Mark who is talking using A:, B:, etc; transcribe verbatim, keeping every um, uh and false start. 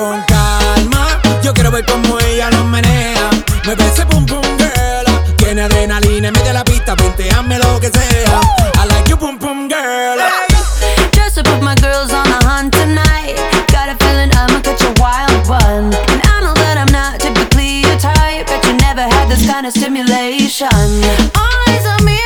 A: con calma. Yo quiero ver cómo ella nos menea. Me ese pum pum girl. Tiene adrenalina en medio de la pista, venteame lo que sea. I like you pum pum girl.
B: Hey. Just to put my girls on the hunt tonight. Got a feeling I'ma catch a wild one. And I know that I'm not typically your type, but you never had this kind of stimulation. All eyes on me.